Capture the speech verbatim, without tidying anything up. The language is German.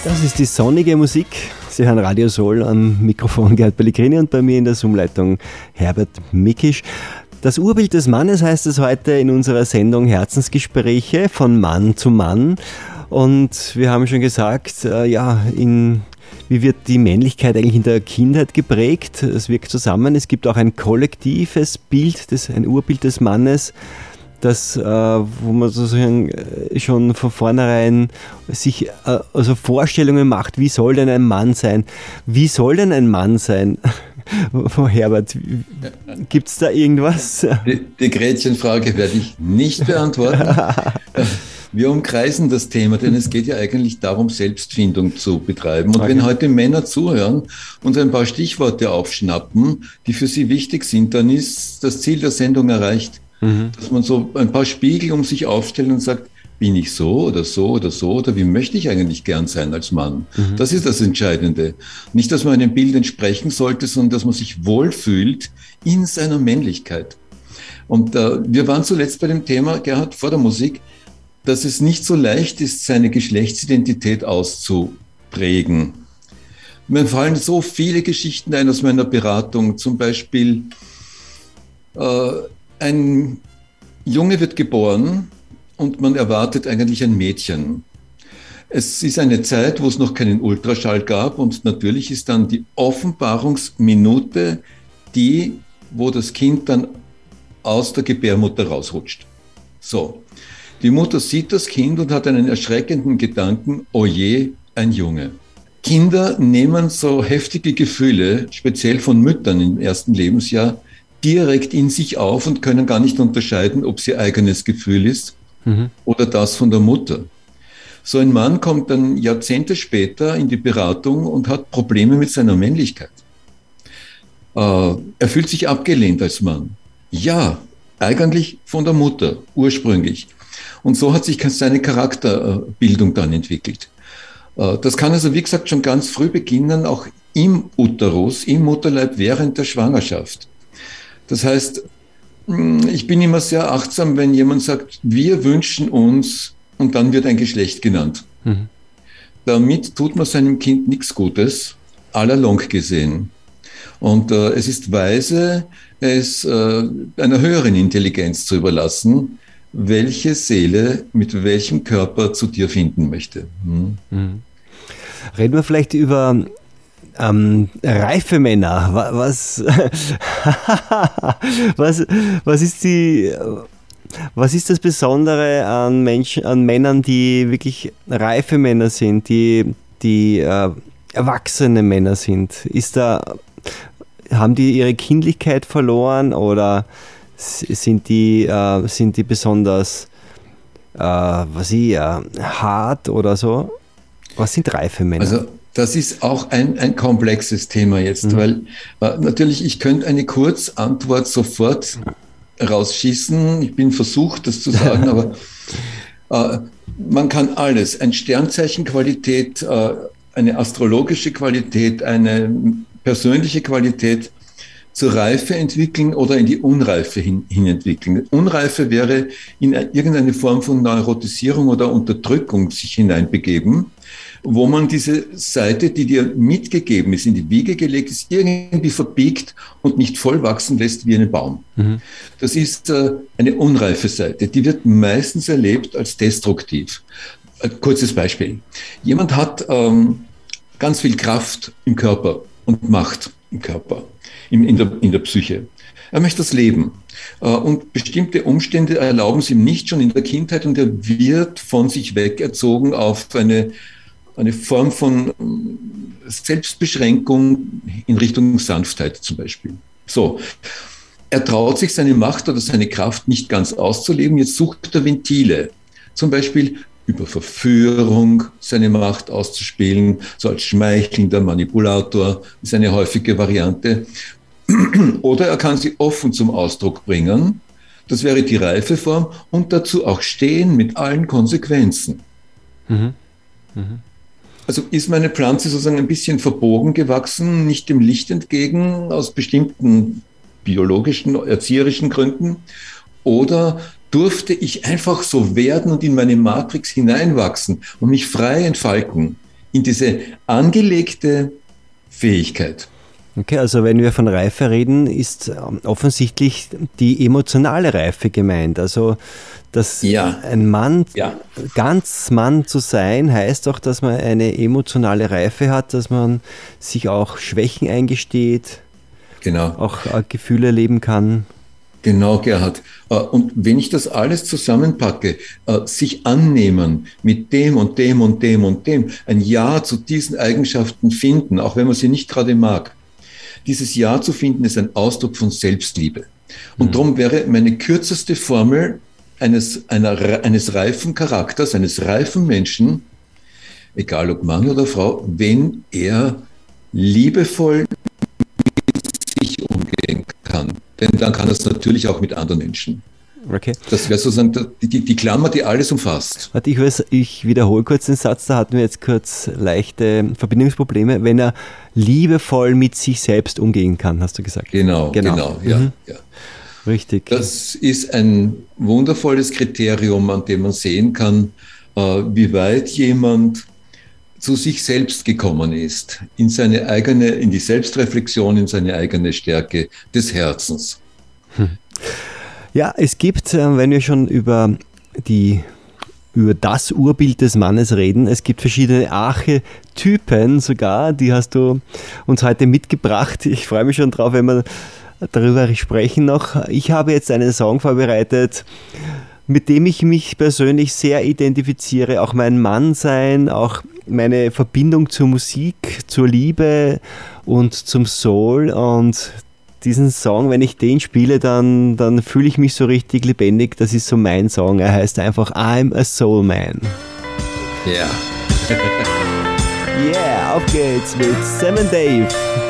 Das ist die sonnige Musik. Sie hören Radio Soul, am Mikrofon Gerd Pellegrini und bei mir in der Zoom-Leitung Herbert Mikisch. Das Urbild des Mannes heißt es heute in unserer Sendung Herzensgespräche von Mann zu Mann. Und wir haben schon gesagt, äh, ja, in, wie wird die Männlichkeit eigentlich in der Kindheit geprägt? Es wirkt zusammen. Es gibt auch ein kollektives Bild, des, ein Urbild des Mannes, das, äh, wo man sozusagen schon von vornherein sich äh, also Vorstellungen macht, wie soll denn ein Mann sein? Wie soll denn ein Mann sein? Frau Herbert, gibt es da irgendwas? Die, die Gretchenfrage werde ich nicht beantworten. Wir umkreisen das Thema, denn es geht ja eigentlich darum, Selbstfindung zu betreiben. Und okay. Wenn heute Männer zuhören und ein paar Stichworte aufschnappen, die für sie wichtig sind, dann ist das Ziel der Sendung erreicht. Mhm. Dass man so ein paar Spiegel um sich aufstellt und sagt, bin ich so oder so oder so oder wie möchte ich eigentlich gern sein als Mann? Mhm. Das ist das Entscheidende. Nicht, dass man einem Bild entsprechen sollte, sondern dass man sich wohlfühlt in seiner Männlichkeit. Und äh, wir waren zuletzt bei dem Thema, Gerhard, vor der Musik, dass es nicht so leicht ist, seine Geschlechtsidentität auszuprägen. Mir fallen so viele Geschichten ein aus meiner Beratung, zum Beispiel äh, ein Junge wird geboren und man erwartet eigentlich ein Mädchen. Es ist eine Zeit, wo es noch keinen Ultraschall gab und natürlich ist dann die Offenbarungsminute die, wo das Kind dann aus der Gebärmutter rausrutscht. So, die Mutter sieht das Kind und hat einen erschreckenden Gedanken, oh je, ein Junge. Kinder nehmen so heftige Gefühle, speziell von Müttern im ersten Lebensjahr, direkt in sich auf und können gar nicht unterscheiden, ob es ihr eigenes Gefühl ist mhm. oder das von der Mutter. So ein Mann kommt dann Jahrzehnte später in die Beratung und hat Probleme mit seiner Männlichkeit. Äh, er fühlt sich abgelehnt als Mann. Ja, eigentlich von der Mutter, ursprünglich. Und so hat sich seine Charakterbildung dann entwickelt. Äh, das kann also, wie gesagt, schon ganz früh beginnen, auch im Uterus, im Mutterleib während der Schwangerschaft. Das heißt, ich bin immer sehr achtsam, wenn jemand sagt, wir wünschen uns, und dann wird ein Geschlecht genannt. Mhm. Damit tut man seinem Kind nichts Gutes, à la longue gesehen. Und äh, es ist weise, es äh, einer höheren Intelligenz zu überlassen, welche Seele mit welchem Körper zu dir finden möchte. Hm? Mhm. Reden wir vielleicht über Ähm, reife Männer, was, was, was ist die, was ist das Besondere an Menschen, an Männern, die wirklich reife Männer sind, die, die äh, erwachsene Männer sind? Ist da, haben die ihre Kindlichkeit verloren oder sind die, äh, sind die besonders, äh, was ich, äh, hart oder so? Was sind reife Männer? Also das ist auch ein, ein komplexes Thema jetzt, mhm. weil äh, natürlich, ich könnte eine Kurzantwort sofort rausschießen. Ich bin versucht, das zu sagen, aber äh, man kann alles. Ein Sternzeichenqualität, äh, eine astrologische Qualität, eine persönliche Qualität zur Reife entwickeln oder in die Unreife hin, hin entwickeln. Unreife wäre in irgendeine Form von Neurotisierung oder Unterdrückung sich hineinbegeben, wo man diese Seite, die dir mitgegeben ist, in die Wiege gelegt ist, irgendwie verbiegt und nicht voll wachsen lässt wie einen Baum. Mhm. Das ist äh, eine unreife Seite. Die wird meistens erlebt als destruktiv. Ein kurzes Beispiel. Jemand hat ähm, ganz viel Kraft im Körper und Macht im Körper, in, in, der, in der Psyche. Er möchte das Leben. Äh, und bestimmte Umstände erlauben es ihm nicht schon in der Kindheit und er wird von sich weg erzogen auf eine eine Form von Selbstbeschränkung in Richtung Sanftheit zum Beispiel. So, er traut sich seine Macht oder seine Kraft nicht ganz auszuleben, jetzt sucht er Ventile, zum Beispiel über Verführung seine Macht auszuspielen, so als schmeichelnder Manipulator ist eine häufige Variante. Oder er kann sie offen zum Ausdruck bringen, das wäre die reife Form, und dazu auch stehen mit allen Konsequenzen. Mhm. Mhm. Also ist meine Pflanze sozusagen ein bisschen verbogen gewachsen, nicht dem Licht entgegen, aus bestimmten biologischen, erzieherischen Gründen? Oder durfte ich einfach so werden und in meine Matrix hineinwachsen und mich frei entfalten in diese angelegte Fähigkeit. Okay, also wenn wir von Reife reden, ist offensichtlich die emotionale Reife gemeint. Also, dass ja. ein Mann, ja. ganz Mann zu sein, heißt auch, dass man eine emotionale Reife hat, dass man sich auch Schwächen eingesteht, genau. auch Gefühle leben kann. Genau, Gerhard. Und wenn ich das alles zusammenpacke, sich annehmen mit dem und dem und dem und dem, ein Ja zu diesen Eigenschaften finden, auch wenn man sie nicht gerade mag, dieses Ja zu finden, ist ein Ausdruck von Selbstliebe. Und mhm. darum wäre meine kürzeste Formel eines, einer, eines reifen Charakters, eines reifen Menschen, egal ob Mann oder Frau, wenn er liebevoll mit sich umgehen kann. Denn dann kann er es natürlich auch mit anderen Menschen. Okay. Das wäre sozusagen die, die, die Klammer, die alles umfasst. Warte, ich, weiß, ich wiederhole kurz den Satz, da hatten wir jetzt kurz leichte Verbindungsprobleme. Wenn er liebevoll mit sich selbst umgehen kann, hast du gesagt. Genau, genau, genau ja, mhm. ja. Richtig. Das ist ein wundervolles Kriterium, an dem man sehen kann, äh, wie weit jemand zu sich selbst gekommen ist, in seine eigene, in die Selbstreflexion, in seine eigene Stärke des Herzens. Hm. Ja, es gibt, wenn wir schon über die über das Urbild des Mannes reden, es gibt verschiedene Archetypen sogar, die hast du uns heute mitgebracht. Ich freue mich schon drauf, wenn wir darüber sprechen noch. Ich habe jetzt einen Song vorbereitet, mit dem ich mich persönlich sehr identifiziere, auch mein Mannsein, auch meine Verbindung zur Musik, zur Liebe und zum Soul. Und diesen Song, wenn ich den spiele, dann, dann fühle ich mich so richtig lebendig. Das ist so mein Song. Er heißt einfach I'm a Soul Man. Ja. Yeah, auf geht's mit Sam and Dave.